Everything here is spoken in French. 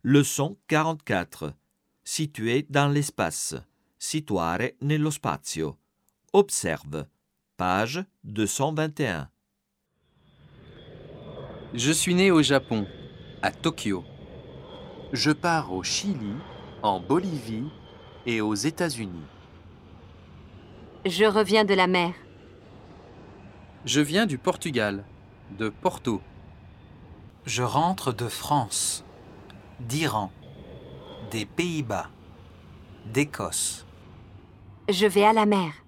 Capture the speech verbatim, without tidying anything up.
Leçon quarante-quatre. Situer dans l'espace. Situare nello spazio. Observe. Page deux cent vingt et un. Je suis né au Japon, à Tokyo. Je pars au Chili, en Bolivie et aux États-Unis. Je reviens de la mer. Je viens du Portugal, de Porto. Je rentre de France, d'Iran, des Pays-Bas, d'Écosse. Je vais à la mer.